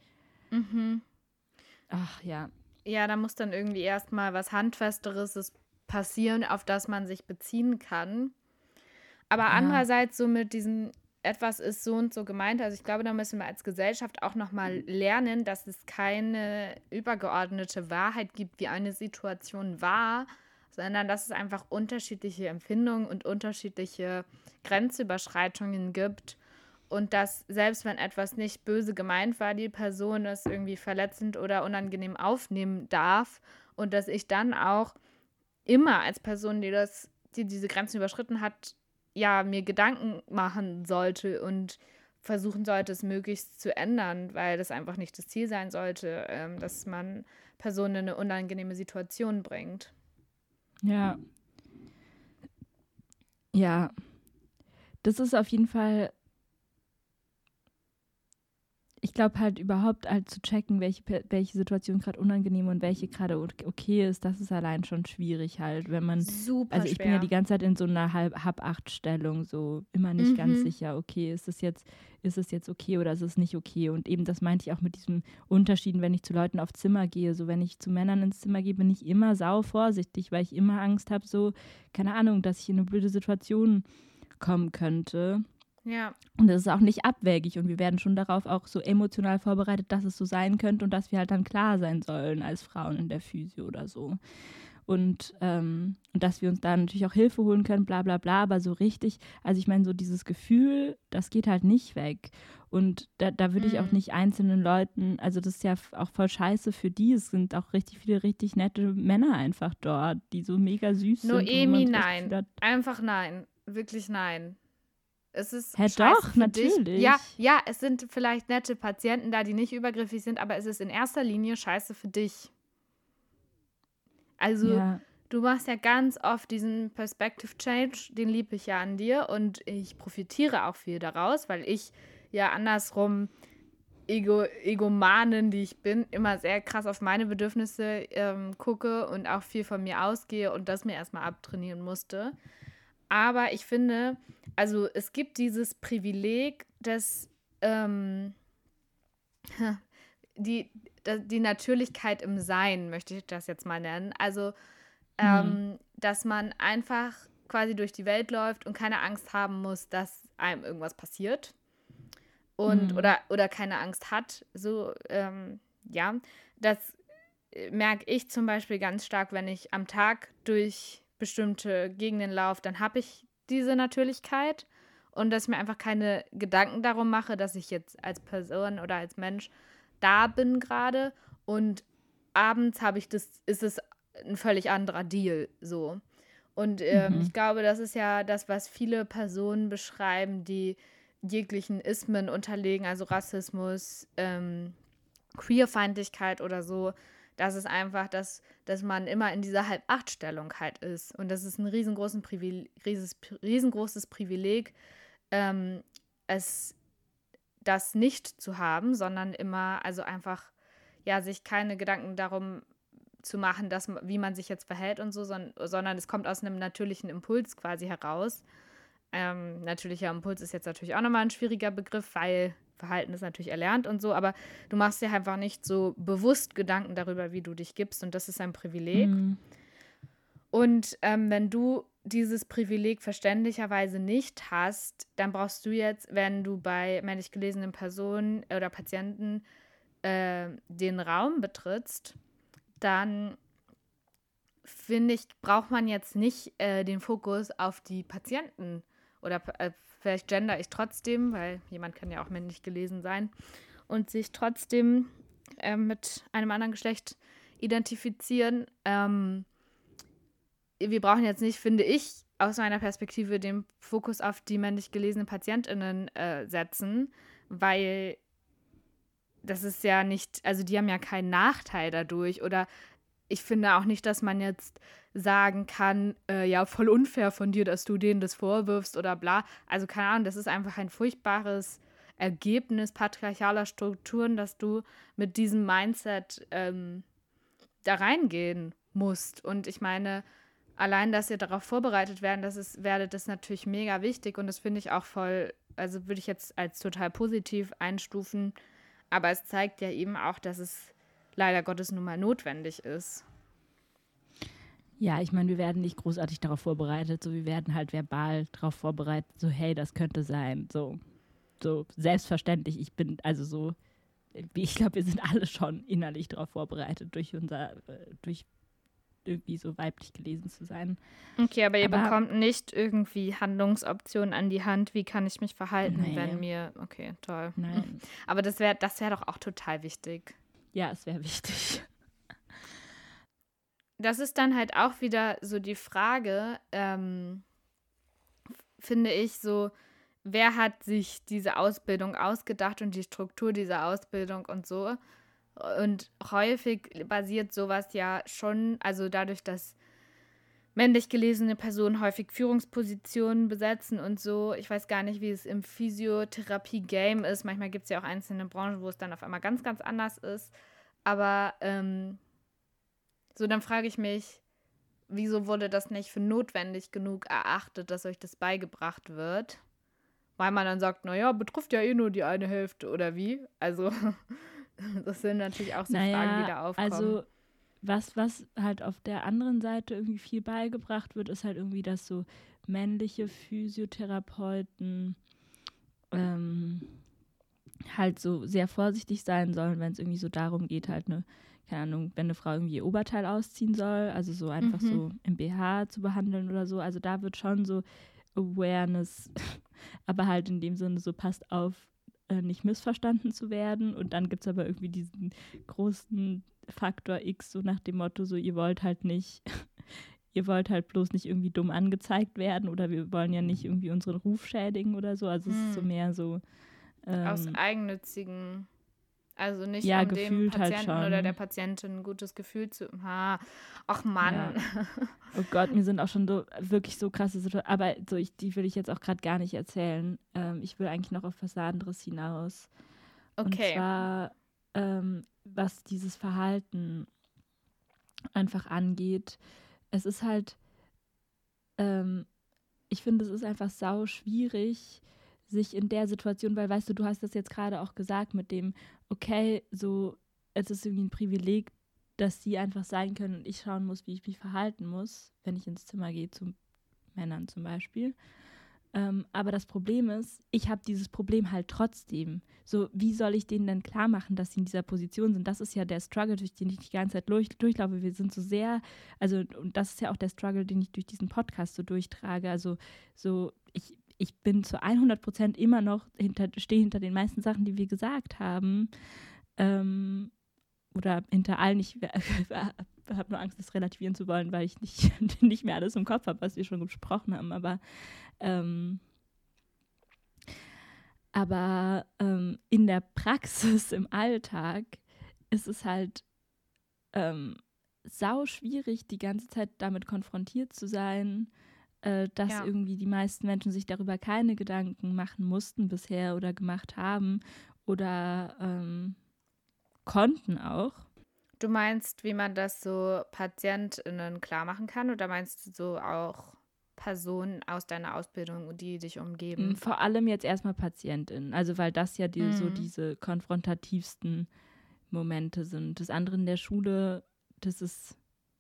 Ach ja. Ja, da muss dann irgendwie erstmal was Handfesteres passieren, auf das man sich beziehen kann. Aber andererseits so mit diesem etwas ist so und so gemeint, also ich glaube, da müssen wir als Gesellschaft auch nochmal lernen, dass es keine übergeordnete Wahrheit gibt, wie eine Situation war, sondern dass es einfach unterschiedliche Empfindungen und unterschiedliche Grenzüberschreitungen gibt und dass selbst wenn etwas nicht böse gemeint war, die Person es irgendwie verletzend oder unangenehm aufnehmen darf und dass ich dann auch immer als Person, die diese Grenzen überschritten hat, ja, mir Gedanken machen sollte und versuchen sollte, es möglichst zu ändern, weil das einfach nicht das Ziel sein sollte, dass man Personen in eine unangenehme Situation bringt. Ja. Ja. Das ist auf jeden Fall, ich glaube halt überhaupt halt zu checken, welche Situation gerade unangenehm und welche gerade okay ist, das ist allein schon schwierig halt, wenn man, Super also ich bin ja die ganze Zeit in so einer Hab-Acht-Stellung, so immer nicht ganz sicher, okay, ist es jetzt okay oder ist es nicht okay? Und eben das meinte ich auch mit diesem Unterschieden, wenn ich zu Leuten auf Zimmer gehe, so wenn ich zu Männern ins Zimmer gehe, bin ich immer sau vorsichtig, weil ich immer Angst habe, so, keine Ahnung, dass ich in eine blöde Situation kommen könnte. Ja. Und das ist auch nicht abwegig und wir werden schon darauf auch so emotional vorbereitet, dass es so sein könnte und dass wir halt dann klar sein sollen als Frauen in der Physio oder so. Und dass wir uns da natürlich auch Hilfe holen können, bla bla bla, aber so richtig, also ich meine, so dieses Gefühl, das geht halt nicht weg. Und da würde ich auch nicht einzelnen Leuten, also das ist ja auch voll scheiße für die, es sind auch richtig viele richtig nette Männer einfach dort, die so mega süß sind. Noemi, nein. Einfach nein. Wirklich nein. Es ist scheiße doch, für natürlich. Dich. Ja, es sind vielleicht nette Patienten da, die nicht übergriffig sind, aber es ist in erster Linie scheiße für dich. Also, du machst ja ganz oft diesen Perspective Change, den liebe ich ja an dir und ich profitiere auch viel daraus, weil ich ja andersrum Egomanin, die ich bin, immer sehr krass auf meine Bedürfnisse gucke und auch viel von mir ausgehe und das mir erstmal abtrainieren musste. Aber ich finde, also es gibt dieses Privileg, dass die Natürlichkeit im Sein, möchte ich das jetzt mal nennen. Also, dass man einfach quasi durch die Welt läuft und keine Angst haben muss, dass einem irgendwas passiert. Und oder keine Angst hat. So, das merke ich zum Beispiel ganz stark, wenn ich am Tag durch bestimmte Gegenden laufe, dann habe ich diese Natürlichkeit und dass ich mir einfach keine Gedanken darum mache, dass ich jetzt als Person oder als Mensch da bin gerade und abends ist es ein völlig anderer Deal so. Und ich glaube, das ist ja das, was viele Personen beschreiben, die jeglichen Ismen unterlegen, also Rassismus, Queerfeindlichkeit oder so. Das ist einfach, dass man immer in dieser Halb-Acht-Stellung halt ist. Und das ist ein riesengroßes Privileg, das nicht zu haben, sondern immer, also einfach, ja, sich keine Gedanken darum zu machen, wie man sich jetzt verhält und so, sondern es kommt aus einem natürlichen Impuls quasi heraus. Natürlicher Impuls ist jetzt natürlich auch nochmal ein schwieriger Begriff, weil Verhalten ist natürlich erlernt und so, aber du machst dir einfach nicht so bewusst Gedanken darüber, wie du dich gibst und das ist ein Privileg. Und wenn du dieses Privileg verständlicherweise nicht hast, dann brauchst du jetzt, wenn du bei männlich gelesenen Personen oder Patienten den Raum betrittst, dann finde ich, braucht man jetzt nicht den Fokus auf die Patienten oder vielleicht gender ich trotzdem, weil jemand kann ja auch männlich gelesen sein und sich trotzdem mit einem anderen Geschlecht identifizieren. Wir brauchen jetzt nicht, finde ich, aus meiner Perspektive den Fokus auf die männlich gelesenen PatientInnen setzen, weil das ist ja nicht, also die haben ja keinen Nachteil dadurch oder ich finde auch nicht, dass man jetzt sagen kann, ja, voll unfair von dir, dass du denen das vorwirfst oder bla. Also keine Ahnung, das ist einfach ein furchtbares Ergebnis patriarchaler Strukturen, dass du mit diesem Mindset da reingehen musst. Und ich meine, allein, dass ihr darauf vorbereitet werden, wäre das natürlich mega wichtig und das finde ich auch voll, also würde ich jetzt als total positiv einstufen, aber es zeigt ja eben auch, dass es leider Gottes nun mal notwendig ist. Ja, ich meine, wir werden nicht großartig darauf vorbereitet, so wir werden halt verbal darauf vorbereitet, so hey, das könnte sein, so selbstverständlich, ich glaube, wir sind alle schon innerlich darauf vorbereitet, durch irgendwie so weiblich gelesen zu sein. Okay, aber ihr bekommt nicht irgendwie Handlungsoptionen an die Hand, wie kann ich mich verhalten, wenn mir, okay, toll. Nein. Aber das wär doch auch total wichtig. Ja, es wäre wichtig. Das ist dann halt auch wieder so die Frage, finde ich so, wer hat sich diese Ausbildung ausgedacht und die Struktur dieser Ausbildung und so. Und häufig basiert sowas ja schon, also dadurch, dass männlich gelesene Personen häufig Führungspositionen besetzen und so. Ich weiß gar nicht, wie es im Physiotherapie-Game ist. Manchmal gibt es ja auch einzelne Branchen, wo es dann auf einmal ganz, ganz anders ist. Aber so, dann frage ich mich, wieso wurde das nicht für notwendig genug erachtet, dass euch das beigebracht wird? Weil man dann sagt, naja, betrifft ja eh nur die eine Hälfte oder wie? Also, das sind natürlich auch so Fragen, die da aufkommen. Also, was halt auf der anderen Seite irgendwie viel beigebracht wird, ist halt irgendwie, dass so männliche Physiotherapeuten halt so sehr vorsichtig sein sollen, wenn es irgendwie so darum geht, halt keine Ahnung, wenn eine Frau irgendwie ihr Oberteil ausziehen soll, also so einfach so im BH zu behandeln oder so. Also da wird schon so Awareness, aber halt in dem Sinne so passt auf, nicht missverstanden zu werden. Und dann gibt es aber irgendwie diesen großen Faktor X, so nach dem Motto, so ihr wollt halt bloß nicht irgendwie dumm angezeigt werden oder wir wollen ja nicht irgendwie unseren Ruf schädigen oder so. Also es ist so mehr so aus eigennützigen, also nicht ja, um dem gefühlt halt Patienten schon. oder der Patientin ein gutes Gefühl zu. Ach Mann. Ja. Oh Gott, mir sind auch schon so wirklich so krasse Situationen, aber so die will ich jetzt auch gerade gar nicht erzählen. Ich will eigentlich noch auf was anderes hinaus. Okay. Und zwar, was dieses Verhalten einfach angeht. Es ist halt, ich finde, es ist einfach sau schwierig, sich in der Situation, weil, weißt du, du hast das jetzt gerade auch gesagt mit dem, okay, so, es ist irgendwie ein Privileg, dass sie einfach sein können und ich schauen muss, wie ich mich verhalten muss, wenn ich ins Zimmer gehe, zu Männern zum Beispiel. Aber das Problem ist, ich habe dieses Problem halt trotzdem. So, wie soll ich denen denn klar machen, dass sie in dieser Position sind? Das ist ja der Struggle, durch den ich die ganze Zeit durchlaufe. Wir sind so sehr, also, und das ist ja auch der Struggle, den ich durch diesen Podcast so durchtrage. Also, so, ich bin zu 100% immer noch stehe hinter den meisten Sachen, die wir gesagt haben. Oder hinter allen. Ich habe nur Angst, das relativieren zu wollen, weil ich nicht mehr alles im Kopf habe, was wir schon besprochen haben. Aber in der Praxis, im Alltag, ist es halt sau schwierig, die ganze Zeit damit konfrontiert zu sein, dass irgendwie die meisten Menschen sich darüber keine Gedanken machen mussten bisher oder gemacht haben oder konnten auch. Du meinst, wie man das so PatientInnen klar machen kann, oder meinst du so auch Personen aus deiner Ausbildung, die dich umgeben? Vor allem jetzt erstmal PatientInnen, also weil das ja so diese konfrontativsten Momente sind. Das andere in der Schule, das ist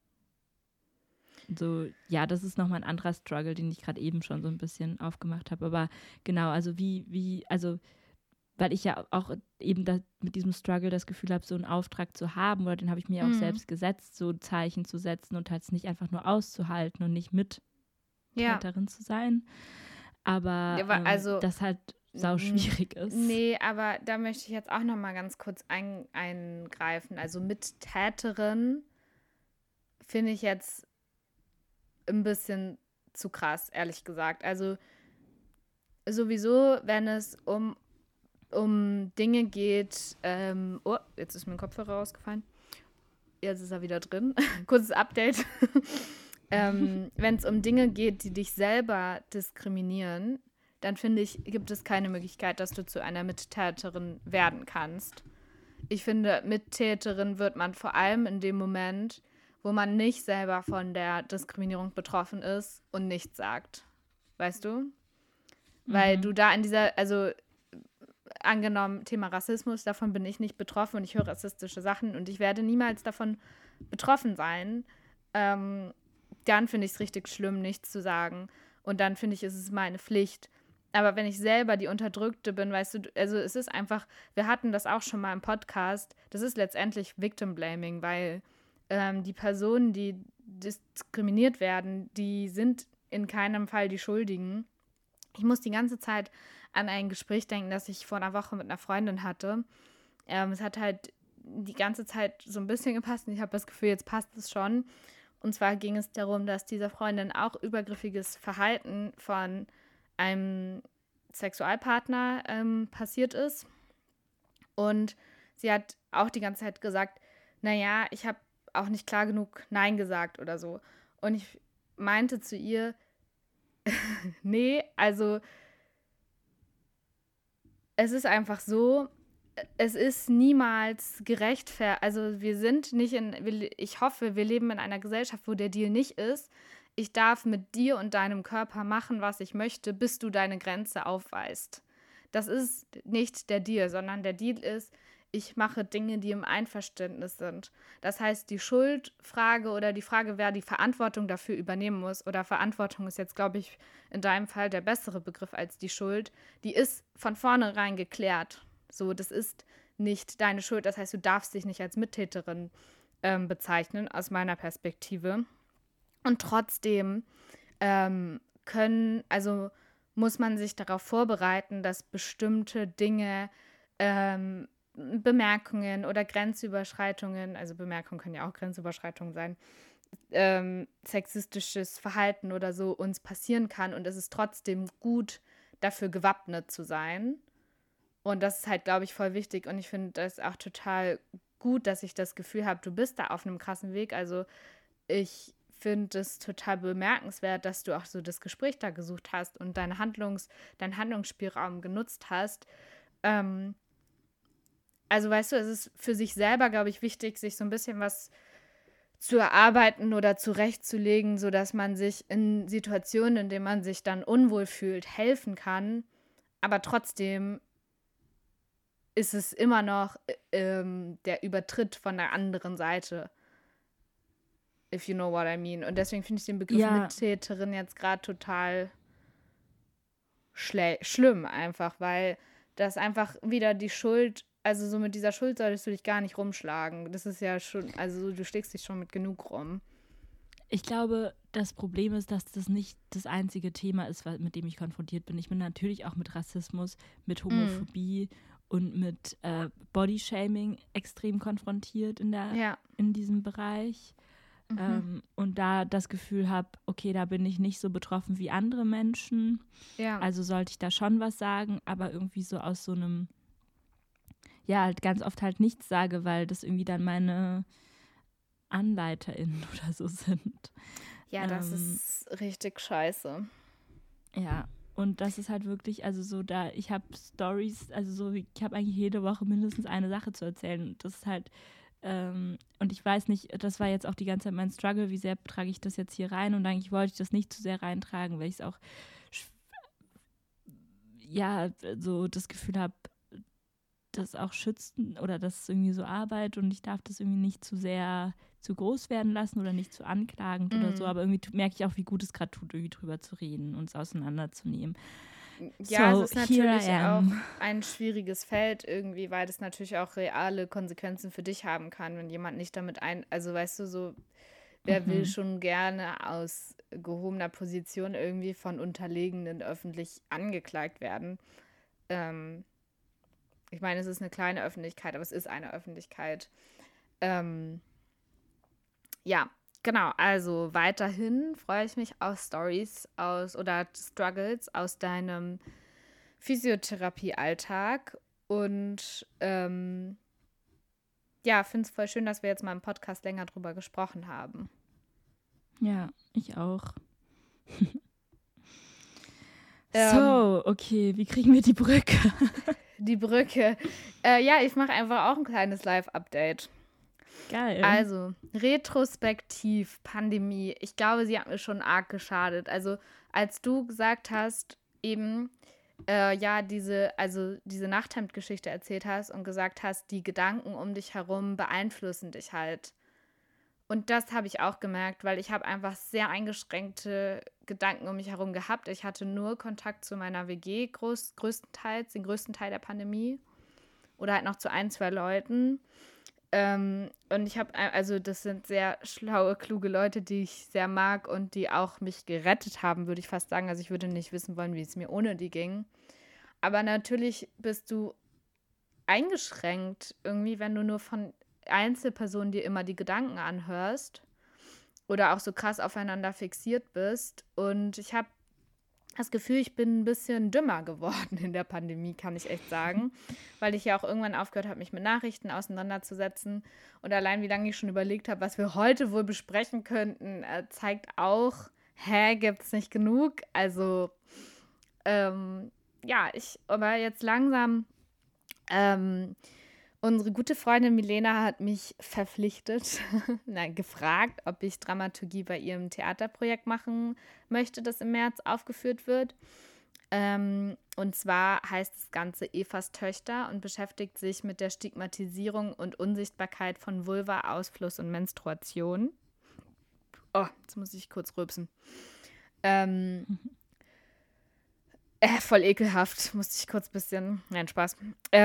so, ja, das ist nochmal ein anderer Struggle, den ich gerade eben schon so ein bisschen aufgemacht habe. Aber genau, also also weil ich ja auch eben mit diesem Struggle das Gefühl habe, so einen Auftrag zu haben, oder den habe ich mir auch selbst gesetzt, so Zeichen zu setzen und halt es nicht einfach nur auszuhalten und nicht Mittäterin zu sein. Aber das halt sau schwierig ist. Nee, aber da möchte ich jetzt auch noch mal ganz kurz eingreifen. Also Mittäterin finde ich jetzt ein bisschen zu krass, ehrlich gesagt. Also sowieso, wenn es um Dinge geht, jetzt ist mir ein Kopfhörer rausgefallen. Jetzt ist er wieder drin. Kurzes Update. Wenn es um Dinge geht, die dich selber diskriminieren, dann finde ich, gibt es keine Möglichkeit, dass du zu einer Mittäterin werden kannst. Ich finde, Mittäterin wird man vor allem in dem Moment, wo man nicht selber von der Diskriminierung betroffen ist und nichts sagt. Weißt du? Weil du da in dieser, also angenommen, Thema Rassismus, davon bin ich nicht betroffen und ich höre rassistische Sachen und ich werde niemals davon betroffen sein. Dann finde ich es richtig schlimm, nichts zu sagen. Und dann finde ich, ist es meine Pflicht. Aber wenn ich selber die Unterdrückte bin, weißt du, also es ist einfach, wir hatten das auch schon mal im Podcast, das ist letztendlich Victim Blaming, weil die Personen, die diskriminiert werden, die sind in keinem Fall die Schuldigen. Ich muss die ganze Zeit an ein Gespräch denken, das ich vor einer Woche mit einer Freundin hatte. Es hat halt die ganze Zeit so ein bisschen gepasst und ich habe das Gefühl, jetzt passt es schon. Und zwar ging es darum, dass dieser Freundin auch übergriffiges Verhalten von einem Sexualpartner passiert ist. Und sie hat auch die ganze Zeit gesagt, naja, ich habe auch nicht klar genug Nein gesagt oder so. Und ich meinte zu ihr, nee, also es ist einfach so, es ist niemals gerechtfertigt. Also wir sind nicht ich hoffe, wir leben in einer Gesellschaft, wo der Deal nicht ist, ich darf mit dir und deinem Körper machen, was ich möchte, bis du deine Grenze aufweist. Das ist nicht der Deal, sondern der Deal ist, ich mache Dinge, die im Einverständnis sind. Das heißt, die Schuldfrage oder die Frage, wer die Verantwortung dafür übernehmen muss, oder Verantwortung ist jetzt, glaube ich, in deinem Fall der bessere Begriff als die Schuld, die ist von vornherein geklärt. So, das ist nicht deine Schuld. Das heißt, du darfst dich nicht als Mittäterin bezeichnen, aus meiner Perspektive. Und trotzdem muss man sich darauf vorbereiten, dass bestimmte Dinge, Bemerkungen oder Grenzüberschreitungen, also Bemerkungen können ja auch Grenzüberschreitungen sein, sexistisches Verhalten oder so uns passieren kann. Und es ist trotzdem gut, dafür gewappnet zu sein. Und das ist halt, glaube ich, voll wichtig. Und ich finde das auch total gut, dass ich das Gefühl habe, du bist da auf einem krassen Weg. Also ich finde es total bemerkenswert, dass du auch so das Gespräch da gesucht hast und deinen Handlungsspielraum genutzt hast. Also weißt du, es ist für sich selber, glaube ich, wichtig, sich so ein bisschen was zu erarbeiten oder zurechtzulegen, sodass man sich in Situationen, in denen man sich dann unwohl fühlt, helfen kann. Aber trotzdem ist es immer noch der Übertritt von der anderen Seite. If you know what I mean. Und deswegen finde ich den Begriff Mittäterin jetzt gerade total schlimm einfach, weil das einfach wieder die Schuld, also so mit dieser Schuld solltest du dich gar nicht rumschlagen. Das ist ja schon, also du schlägst dich schon mit genug rum. Ich glaube, das Problem ist, dass das nicht das einzige Thema ist, mit dem ich konfrontiert bin. Ich bin natürlich auch mit Rassismus, mit Homophobie und mit Bodyshaming extrem konfrontiert in diesem Bereich. Und da das Gefühl habe, okay, da bin ich nicht so betroffen wie andere Menschen. Ja. Also sollte ich da schon was sagen, aber irgendwie so aus so einem, ja, halt ganz oft halt nichts sage, weil das irgendwie dann meine AnleiterInnen oder so sind. Ja, das ist richtig scheiße. Ja, und das ist halt wirklich, also so da, ich habe Stories, also so, ich habe eigentlich jede Woche mindestens eine Sache zu erzählen. Und das ist halt, und ich weiß nicht, das war jetzt auch die ganze Zeit mein Struggle, wie sehr trage ich das jetzt hier rein, und eigentlich wollte ich das nicht zu sehr reintragen, weil ich es auch, ja, so das Gefühl habe, das auch schützen oder das ist irgendwie so Arbeit und ich darf das irgendwie nicht zu sehr zu groß werden lassen oder nicht zu anklagend oder so, aber irgendwie merke ich auch, wie gut es gerade tut, irgendwie drüber zu reden und es auseinanderzunehmen. Ja, es ist natürlich auch ein schwieriges Feld irgendwie, weil das natürlich auch reale Konsequenzen für dich haben kann, wenn jemand nicht damit also weißt du, so, wer will schon gerne aus gehobener Position irgendwie von Unterlegenen öffentlich angeklagt werden? Ich meine, es ist eine kleine Öffentlichkeit, aber es ist eine Öffentlichkeit. Ja, genau. Also weiterhin freue ich mich auf Stories oder Struggles aus deinem Physiotherapie-Alltag und ja, finde es voll schön, dass wir jetzt mal im Podcast länger drüber gesprochen haben. Ja, ich auch. So, okay, wie kriegen wir die Brücke? Die Brücke. Ja, ich mache einfach auch ein kleines Live-Update. Geil. Also, retrospektiv, Pandemie. Ich glaube, sie hat mir schon arg geschadet. Also, als du gesagt hast, eben, ja, diese Nachthemd-Geschichte erzählt hast und gesagt hast, die Gedanken um dich herum beeinflussen dich halt. Und das habe ich auch gemerkt, weil ich habe einfach sehr eingeschränkte Gedanken um mich herum gehabt. Ich hatte nur Kontakt zu meiner WG, größtenteils, den größten Teil der Pandemie. Oder halt noch zu 1, 2 Leuten. Und ich habe, also das sind sehr schlaue, kluge Leute, die ich sehr mag und die auch mich gerettet haben, würde ich fast sagen. Also ich würde nicht wissen wollen, wie es mir ohne die ging. Aber natürlich bist du eingeschränkt irgendwie, wenn du nur von Einzelpersonen dir immer die Gedanken anhörst oder auch so krass aufeinander fixiert bist. Und ich habe das Gefühl, ich bin ein bisschen dümmer geworden in der Pandemie, kann ich echt sagen, weil ich ja auch irgendwann aufgehört habe, mich mit Nachrichten auseinanderzusetzen. Und allein, wie lange ich schon überlegt habe, was wir heute wohl besprechen könnten, zeigt auch, gibt es nicht genug? Also, aber jetzt langsam, unsere gute Freundin Milena hat mich verpflichtet, gefragt, ob ich Dramaturgie bei ihrem Theaterprojekt machen möchte, das im März aufgeführt wird. Und zwar heißt das Ganze Evas Töchter und beschäftigt sich mit der Stigmatisierung und Unsichtbarkeit von Vulva, Ausfluss und Menstruation. Oh, jetzt muss ich kurz rülpsen. Voll ekelhaft, musste ich kurz ein bisschen. Nein, Spaß.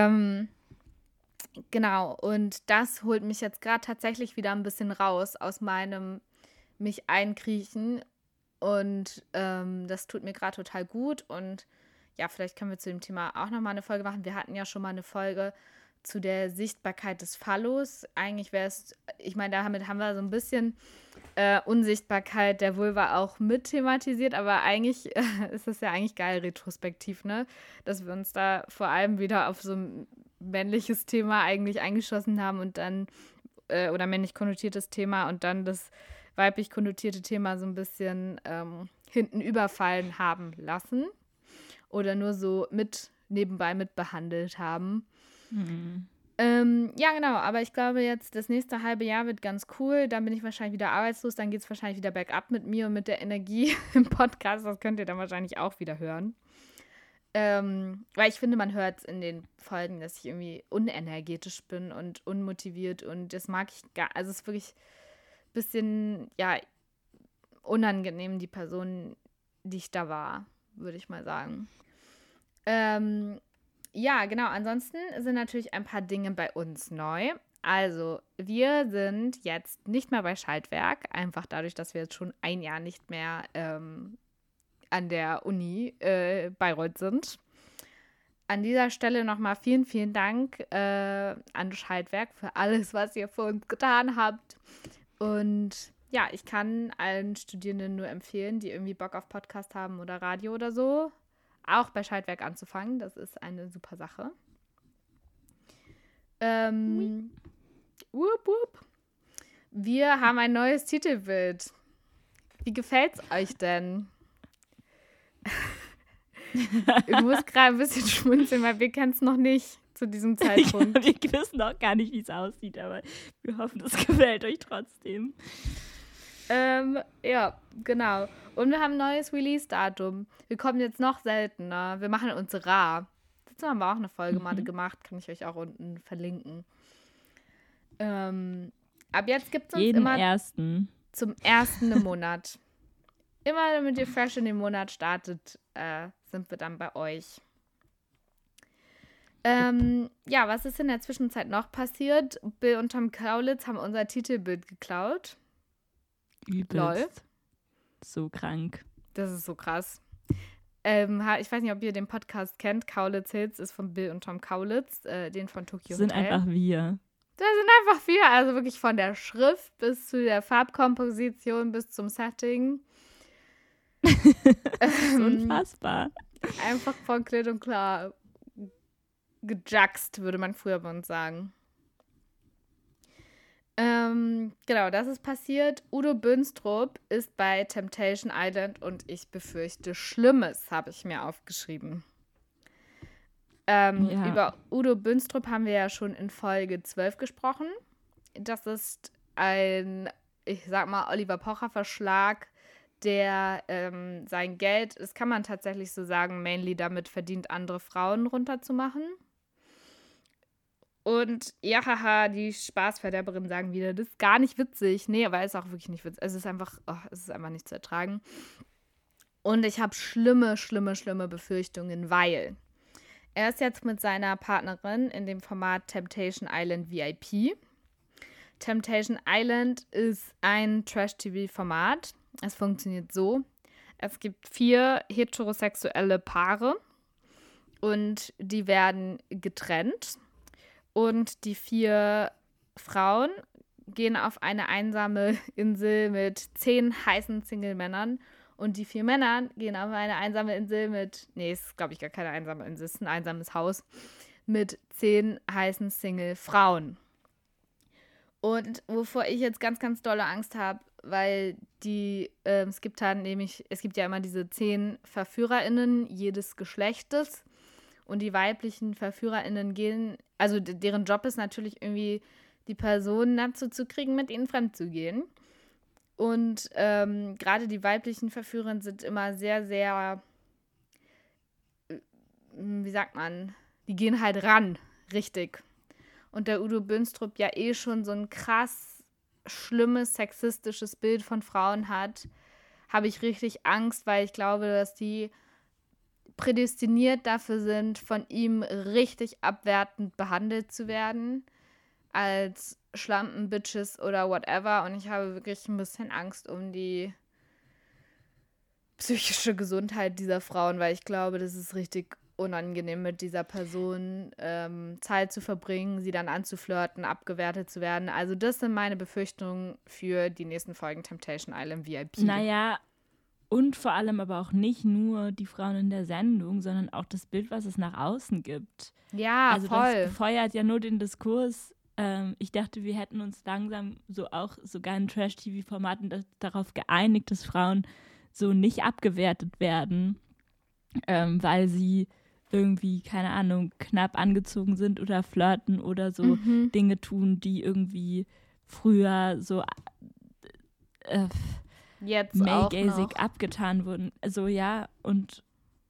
Genau, und das holt mich jetzt gerade tatsächlich wieder ein bisschen raus aus meinem mich einkriechen. Und das tut mir gerade total gut. Und ja, vielleicht können wir zu dem Thema auch nochmal eine Folge machen. Wir hatten ja schon mal eine Folge zu der Sichtbarkeit des Phallus. Eigentlich wäre es, ich meine, damit haben wir so ein bisschen Unsichtbarkeit der Vulva auch mit thematisiert, aber eigentlich ist es ja eigentlich geil retrospektiv, ne? Dass wir uns da vor allem wieder auf so ein männliches Thema eigentlich eingeschossen haben und dann, oder männlich konnotiertes Thema und dann das weiblich konnotierte Thema so ein bisschen hinten überfallen haben lassen oder nur so nebenbei mit behandelt haben. Ja, genau, aber ich glaube jetzt, das nächste halbe Jahr wird ganz cool. Dann bin ich wahrscheinlich wieder arbeitslos. Dann geht es wahrscheinlich wieder bergab mit mir und mit der Energie im Podcast. Das könnt ihr dann wahrscheinlich auch wieder hören. Weil ich finde, man hört in den Folgen, dass ich irgendwie unenergetisch bin und unmotiviert. Und das mag ich gar. Also, es ist wirklich ein bisschen, ja, unangenehm, die Person, die ich da war, würde ich mal sagen. Ja, genau. Ansonsten sind natürlich ein paar Dinge bei uns neu. Also, wir sind jetzt nicht mehr bei Schaltwerk, einfach dadurch, dass wir jetzt schon ein Jahr nicht mehr an der Uni Bayreuth sind. An dieser Stelle nochmal vielen, vielen Dank an Schaltwerk für alles, was ihr für uns getan habt. Und ja, ich kann allen Studierenden nur empfehlen, die irgendwie Bock auf Podcast haben oder Radio oder so, auch bei Schaltwerk anzufangen. Das ist eine super Sache. Wupp. Wir haben ein neues Titelbild. Wie gefällt's euch denn? Ich muss gerade ein bisschen schmunzeln, weil wir kennen es noch nicht zu diesem Zeitpunkt. Wir wissen noch gar nicht, wie es aussieht, aber wir hoffen, es gefällt euch trotzdem. Ja, genau. Und wir haben ein neues Release-Datum. Wir kommen jetzt noch seltener. Wir machen uns rar. Dazu haben wir auch eine Folge mal gemacht. Kann ich euch auch unten verlinken. Ab jetzt gibt es uns Jeden immer ersten. zum ersten im Monat. Immer damit ihr fresh in den Monat startet, sind wir dann bei euch. Ja, was ist in der Zwischenzeit noch passiert? Bill und Tom Kaulitz haben unser Titelbild geklaut. Übelst. Lol. So krank. Das ist so krass. Ich weiß nicht, ob ihr den Podcast kennt. Kaulitz Hits ist von Bill und Tom Kaulitz, den von Tokyo Sind Hotel. einfach wir. Das sind einfach wir, also wirklich von der Schrift bis zu der Farbkomposition bis zum Setting. Das ist unfassbar. Einfach von klipp und klar gejuxt, würde man früher bei uns sagen. Genau, das ist passiert. Udo Bünstrup ist bei Temptation Island und ich befürchte Schlimmes, habe ich mir aufgeschrieben. Ja. Über Udo Bünstrup haben wir ja schon in Folge 12 gesprochen. Das ist ein, ich sag mal, Oliver Pocher-Verschlag, der sein Geld, das kann man tatsächlich so sagen, mainly damit verdient, andere Frauen runterzumachen. Und ja, haha, die Spaßverderberin sagen wieder, das ist gar nicht witzig. Nee, aber es ist auch wirklich nicht witzig. Es ist einfach nicht zu ertragen. Und ich habe schlimme Befürchtungen, weil er ist jetzt mit seiner Partnerin in dem Format Temptation Island VIP. Temptation Island ist ein Trash-TV-Format. Es funktioniert so. Es gibt 4 heterosexuelle Paare und die werden getrennt. Und die 4 Frauen gehen auf eine einsame Insel mit 10 heißen Single-Männern Und die 4 Männer gehen auf eine einsame Insel es ist, glaube ich, gar keine einsame Insel, es ist ein einsames Haus mit 10 heißen Single-Frauen. Und wovor ich jetzt ganz, ganz dolle Angst habe, weil es gibt ja immer diese 10 VerführerInnen jedes Geschlechtes und die weiblichen VerführerInnen also deren Job ist natürlich irgendwie, die Personen dazu zu kriegen, mit ihnen fremd zu gehen. Und gerade die weiblichen Verführerinnen sind immer sehr, sehr, wie sagt man, die gehen halt ran, richtig. Und der Udo Bünstrup ja schon so ein krass schlimmes, sexistisches Bild von Frauen hat, habe ich richtig Angst, weil ich glaube, dass die prädestiniert dafür sind, von ihm richtig abwertend behandelt zu werden, als Schlampen, Bitches oder whatever. Und ich habe wirklich ein bisschen Angst um die psychische Gesundheit dieser Frauen, weil ich glaube, das ist richtig unangenehm, mit dieser Person Zeit zu verbringen, sie dann anzuflirten, abgewertet zu werden. Also das sind meine Befürchtungen für die nächsten Folgen Temptation Island VIP. Naja, und vor allem aber auch nicht nur die Frauen in der Sendung, sondern auch das Bild, was es nach außen gibt. Ja, also voll. Das befeuert ja nur den Diskurs. Ich dachte, wir hätten uns langsam so auch sogar in Trash-TV-Formaten darauf geeinigt, dass Frauen so nicht abgewertet werden, weil sie irgendwie, keine Ahnung, knapp angezogen sind oder flirten oder so Dinge tun, die irgendwie früher so jetzt male-gazig abgetan wurden. Also ja, und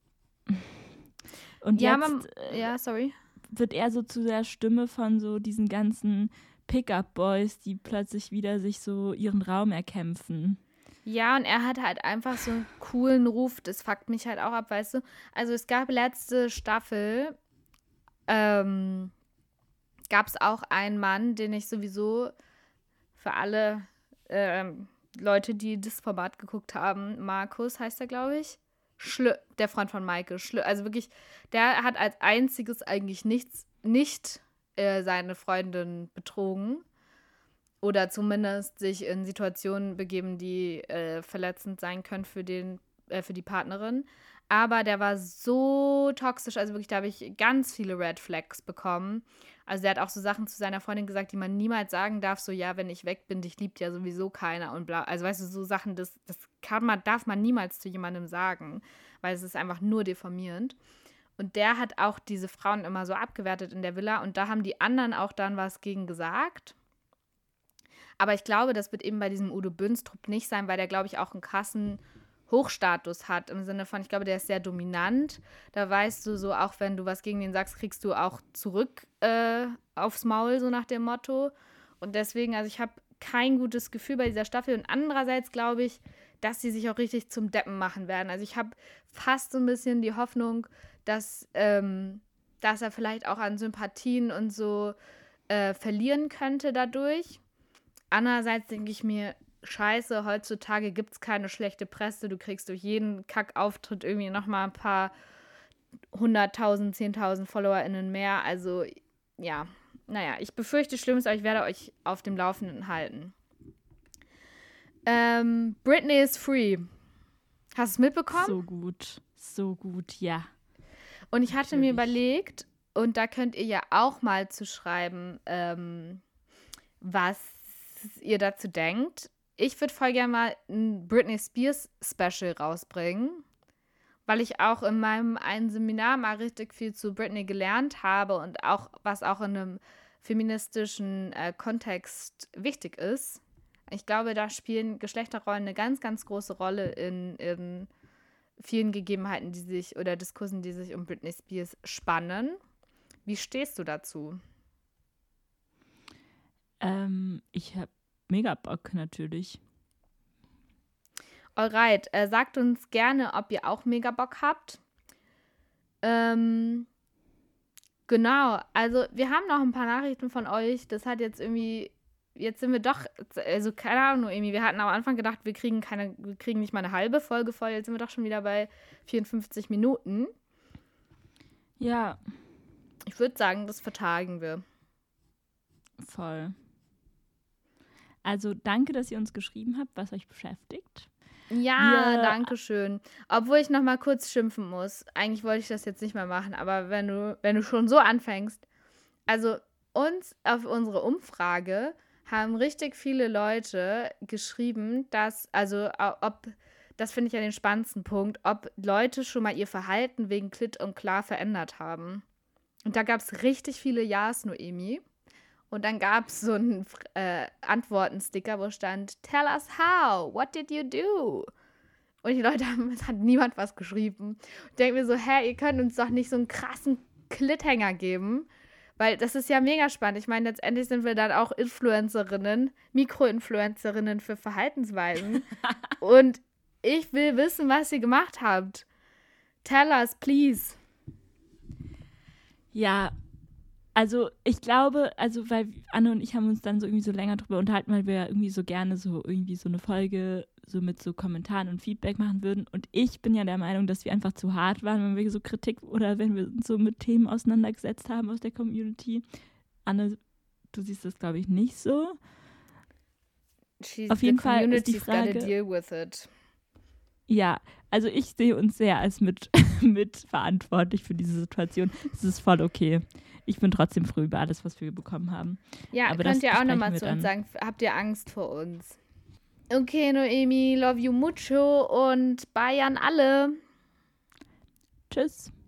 ja, jetzt sorry. wird er so zu der Stimme von so diesen ganzen Pickup-Boys, die plötzlich wieder sich so ihren Raum erkämpfen. Ja, und er hat halt einfach so einen coolen Ruf, das fuckt mich halt auch ab, weißt du. Also es gab letzte Staffel, gab es auch einen Mann, den ich sowieso für alle Leute, die das Format geguckt haben, Markus heißt er, glaube ich, der Freund von Maike, also wirklich, der hat als einziges eigentlich nicht seine Freundin betrogen. Oder zumindest sich in Situationen begeben, die verletzend sein können für die Partnerin. Aber der war so toxisch, also wirklich, da habe ich ganz viele Red Flags bekommen. Also der hat auch so Sachen zu seiner Freundin gesagt, die man niemals sagen darf, so ja, wenn ich weg bin, dich liebt ja sowieso keiner und bla. Also weißt du, so Sachen, das darf man niemals zu jemandem sagen, weil es ist einfach nur diffamierend. Und der hat auch diese Frauen immer so abgewertet in der Villa und da haben die anderen auch dann was gegen gesagt. Aber ich glaube, das wird eben bei diesem Udo Bünstrup nicht sein, weil der, glaube ich, auch einen krassen Hochstatus hat. Im Sinne von, ich glaube, der ist sehr dominant. Da weißt du so, auch wenn du was gegen den sagst, kriegst du auch zurück aufs Maul, so nach dem Motto. Und deswegen, also ich habe kein gutes Gefühl bei dieser Staffel. Und andererseits glaube ich, dass sie sich auch richtig zum Deppen machen werden. Also ich habe fast so ein bisschen die Hoffnung, dass er vielleicht auch an Sympathien und so verlieren könnte dadurch. Andererseits denke ich mir, scheiße, heutzutage gibt es keine schlechte Presse. Du kriegst durch jeden Kackauftritt irgendwie nochmal ein paar 100.000, 10.000 FollowerInnen mehr. Also, ja, naja, ich befürchte Schlimmes, aber ich werde euch auf dem Laufenden halten. Britney is free. Hast du es mitbekommen? So gut, ja. Und ich hatte mir überlegt, und da könnt ihr ja auch mal zu schreiben, was ihr dazu denkt. Ich würde voll gerne mal ein Britney Spears Special rausbringen, weil ich auch in meinem einen Seminar mal richtig viel zu Britney gelernt habe und auch, was auch in einem feministischen Kontext wichtig ist. Ich glaube, da spielen Geschlechterrollen eine ganz, ganz große Rolle in vielen Gegebenheiten, Diskursen, die sich um Britney Spears spannen. Wie stehst du dazu? Ich habe mega Bock natürlich. Alright, sagt uns gerne, ob ihr auch mega Bock habt. Genau, also wir haben noch ein paar Nachrichten von euch. Das hat jetzt irgendwie, jetzt sind wir doch, also keine Ahnung, Noemi, wir hatten am Anfang gedacht, wir kriegen nicht mal eine halbe Folge voll. Jetzt sind wir doch schon wieder bei 54 Minuten. Ja. Ich würde sagen, das vertagen wir. Voll. Also danke, dass ihr uns geschrieben habt, was euch beschäftigt. Ja, Wir- danke schön. Obwohl ich noch mal kurz schimpfen muss. Eigentlich wollte ich das jetzt nicht mehr machen, aber wenn du schon so anfängst. Also uns auf unsere Umfrage haben richtig viele Leute geschrieben, dass, das finde ich ja den spannendsten Punkt, ob Leute schon mal ihr Verhalten wegen Klitt und Klar verändert haben. Und da gab es richtig viele Ja's, Noemi. Und dann gab es so einen Antworten-Sticker, wo stand, tell us how, what did you do? Und die Leute es hat niemand was geschrieben. Ich denke mir so, ihr könnt uns doch nicht so einen krassen Klitthänger geben. Weil das ist ja mega spannend. Ich meine, letztendlich sind wir dann auch Influencerinnen, Mikroinfluencerinnen für Verhaltensweisen. Und ich will wissen, was ihr gemacht habt. Tell us, please. Ja, also ich glaube, weil Anne und ich haben uns dann so irgendwie so länger drüber unterhalten, weil wir ja irgendwie so gerne so irgendwie so eine Folge so mit so Kommentaren und Feedback machen würden. Und ich bin ja der Meinung, dass wir einfach zu hart waren, wenn wir so Kritik oder wenn wir uns so mit Themen auseinandergesetzt haben aus der Community. Anne, du siehst das, glaube ich, nicht so. Auf jeden Fall ist die Frage, deal with it. ja, also ich sehe uns sehr als mit verantwortlich für diese Situation. Es ist voll okay. Ich bin trotzdem froh über alles, was wir bekommen haben. Ja, aber könnt ihr auch nochmal besprechen wir zu uns dann. sagen, habt ihr Angst vor uns? Okay, Noemi, love you mucho und bye an alle. Tschüss.